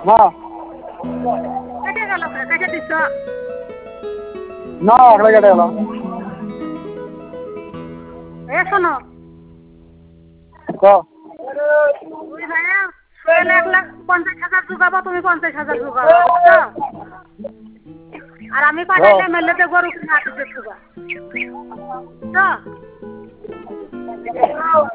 না কেটে গেল, কেটে দিচ্ছ। না আঁকড়ে কেটে গেল। এ শোনো, ক ওই ভাইয়া সোহেল 1,50,000 ঢুকাবো, তুমি 50,000 ঢুকাবো, বুঝছো? আর আমি পাঠাইলে মেলেতে গরু কিনে আসতে ঢুকা, বুঝছো?